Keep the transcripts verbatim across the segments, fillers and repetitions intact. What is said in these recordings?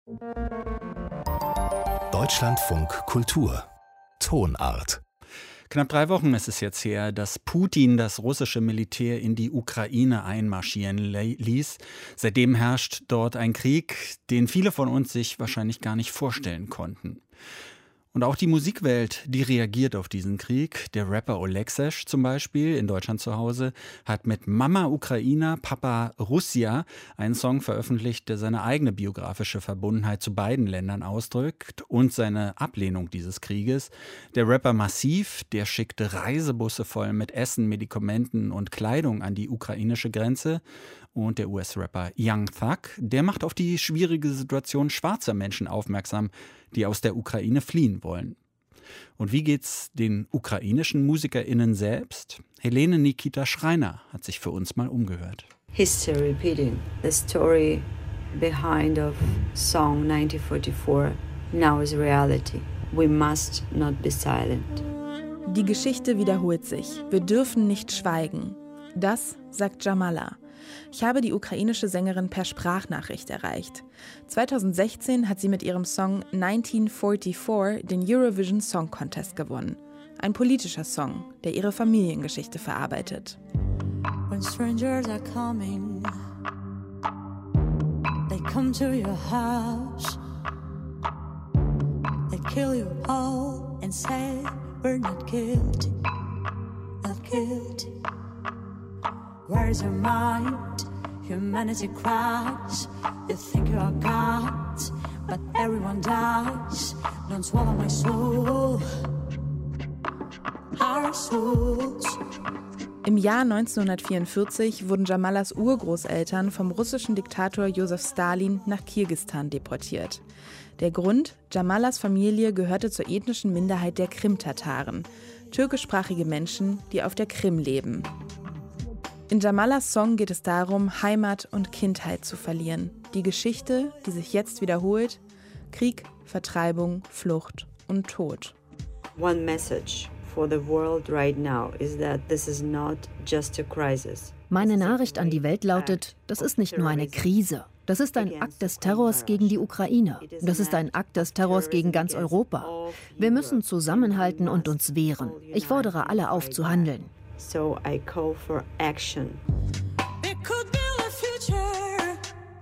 Deutschlandfunk Kultur Tonart. Knapp drei Wochen ist es jetzt her, dass Putin das russische Militär in die Ukraine einmarschieren ließ. Seitdem herrscht dort ein Krieg, den viele von uns sich wahrscheinlich gar nicht vorstellen konnten. Und auch die Musikwelt, die reagiert auf diesen Krieg. Der Rapper Olexesh zum Beispiel, in Deutschland zu Hause, hat mit Mama Ukraina, Papa Russia einen Song veröffentlicht, der seine eigene biografische Verbundenheit zu beiden Ländern ausdrückt und seine Ablehnung dieses Krieges. Der Rapper Massiv, der schickte Reisebusse voll mit Essen, Medikamenten und Kleidung an die ukrainische Grenze. Und der U S-Rapper Young Thug, der macht auf die schwierige Situation schwarzer Menschen aufmerksam, die aus der Ukraine fliehen wollen. Und wie geht's den ukrainischen MusikerInnen selbst? Helene Nikita Schreiner hat sich für uns mal umgehört. History repeating. The story behind of song nineteen forty-four now is reality. We must not be silent. Die Geschichte wiederholt sich. Wir dürfen nicht schweigen. Das sagt Jamala. Ich habe die ukrainische Sängerin per Sprachnachricht erreicht. zweitausendsechzehn hat sie mit ihrem Song nineteen forty-four den Eurovision Song Contest gewonnen. Ein politischer Song, der ihre Familiengeschichte verarbeitet. When strangers are coming, they come to your house, they kill you all and say we're not guilty, not guilty. Where's your mind? Humanity cries. You think you are God, but everyone dies. Don't swallow my soul. Our souls. Im Jahr neunzehnhundertvierundvierzig wurden Jamalas Urgroßeltern vom russischen Diktator Josef Stalin nach Kirgisistan deportiert. Der Grund? Jamalas Familie gehörte zur ethnischen Minderheit der Krim-Tataren, türkischsprachige Menschen, die auf der Krim leben. In Jamalas Song geht es darum, Heimat und Kindheit zu verlieren. Die Geschichte, die sich jetzt wiederholt: Krieg, Vertreibung, Flucht und Tod. One message for the world right now is that this is not just a crisis. Meine Nachricht an die Welt lautet, das ist nicht nur eine Krise. Das ist ein Akt des Terrors gegen die Ukraine. Das ist ein Akt des Terrors gegen ganz Europa. Wir müssen zusammenhalten und uns wehren. Ich fordere alle auf, zu handeln. So I call for action. It could build a future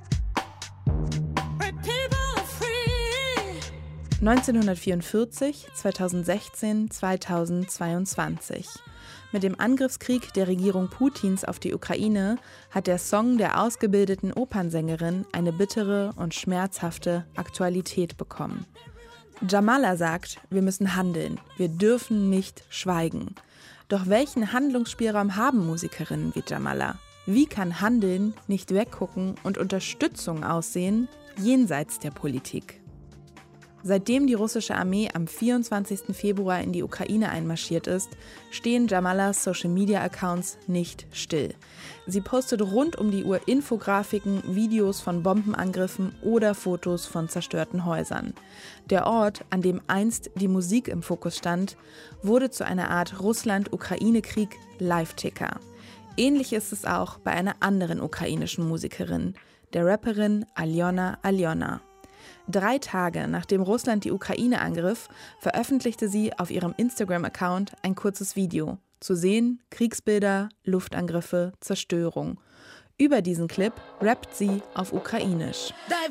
where people are free. neunzehnhundertvierundvierzig, zweitausendsechzehn, zweitausendzweiundzwanzig. Mit dem Angriffskrieg der Regierung Putins auf die Ukraine hat der Song der ausgebildeten Opernsängerin eine bittere und schmerzhafte Aktualität bekommen. Jamala sagt, wir müssen handeln, wir dürfen nicht schweigen. Doch welchen Handlungsspielraum haben Musikerinnen wie Jamala? Wie kann Handeln nicht weggucken und Unterstützung aussehen, jenseits der Politik? Seitdem die russische Armee am vierundzwanzigsten Februar in die Ukraine einmarschiert ist, stehen Jamalas Social-Media-Accounts nicht still. Sie postet rund um die Uhr Infografiken, Videos von Bombenangriffen oder Fotos von zerstörten Häusern. Der Ort, an dem einst die Musik im Fokus stand, wurde zu einer Art Russland-Ukraine-Krieg Live-Ticker. Ähnlich ist es auch bei einer anderen ukrainischen Musikerin, der Rapperin Aljona Aljona. Drei Tage nachdem Russland die Ukraine angriff, veröffentlichte sie auf ihrem Instagram-Account ein kurzes Video. Zu sehen: Kriegsbilder, Luftangriffe, Zerstörung. Über diesen Clip rappt sie auf Ukrainisch.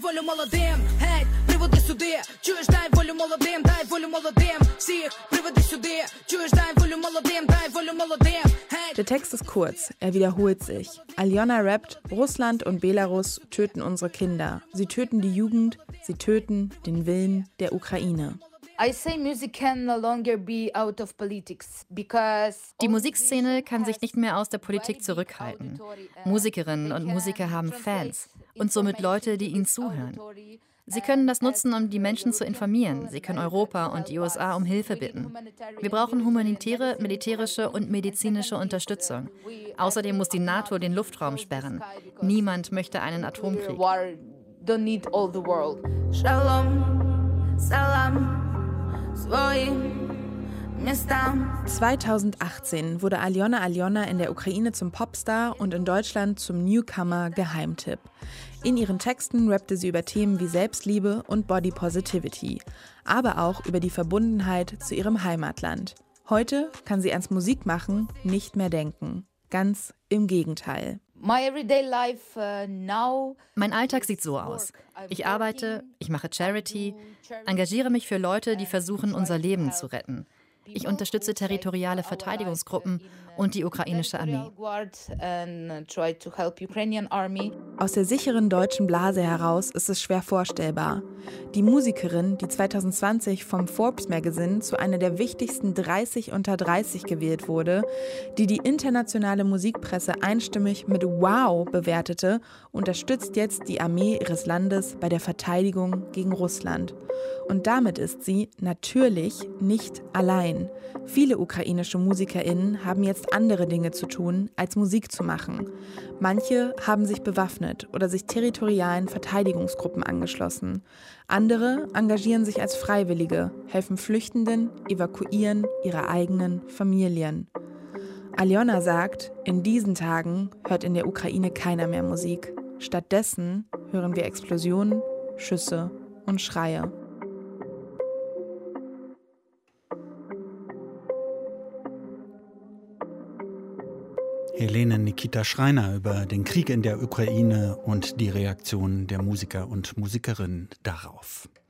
Der Text ist kurz, er wiederholt sich. Aljona rappt: Russland und Belarus töten unsere Kinder. Sie töten die Jugend, sie töten den Willen der Ukraine. Die Musikszene kann sich nicht mehr aus der Politik zurückhalten. Musikerinnen und Musiker haben Fans und somit Leute, die ihnen zuhören. Sie können das nutzen, um die Menschen zu informieren. Sie können Europa und die U S A um Hilfe bitten. Wir brauchen humanitäre, militärische und medizinische Unterstützung. Außerdem muss die NATO den Luftraum sperren. Niemand möchte einen Atomkrieg. Shalom, salam, swoim zweitausendachtzehn wurde Aljona Aljona in der Ukraine zum Popstar und in Deutschland zum Newcomer Geheimtipp. In ihren Texten rappte sie über Themen wie Selbstliebe und Body Positivity, aber auch über die Verbundenheit zu ihrem Heimatland. Heute kann sie ans Musikmachen nicht mehr denken. Ganz im Gegenteil. Mein Alltag sieht so aus. Ich arbeite, ich mache Charity, engagiere mich für Leute, die versuchen, unser Leben zu retten. Ich unterstütze territoriale Verteidigungsgruppen und die ukrainische Armee. Aus der sicheren deutschen Blase heraus ist es schwer vorstellbar. Die Musikerin, die zwanzig zwanzig vom Forbes Magazine zu einer der wichtigsten dreißig unter dreißig gewählt wurde, die die internationale Musikpresse einstimmig mit Wow bewertete, unterstützt jetzt die Armee ihres Landes bei der Verteidigung gegen Russland. Und damit ist sie natürlich nicht allein. Viele ukrainische MusikerInnen haben jetzt andere Dinge zu tun, als Musik zu machen. Manche haben sich bewaffnet oder sich territorialen Verteidigungsgruppen angeschlossen. Andere engagieren sich als Freiwillige, helfen Flüchtenden, evakuieren ihre eigenen Familien. Aljona sagt, in diesen Tagen hört in der Ukraine keiner mehr Musik. Stattdessen hören wir Explosionen, Schüsse und Schreie. Helene Nikita Schreiner über den Krieg in der Ukraine und die Reaktionen der Musiker und Musikerinnen darauf.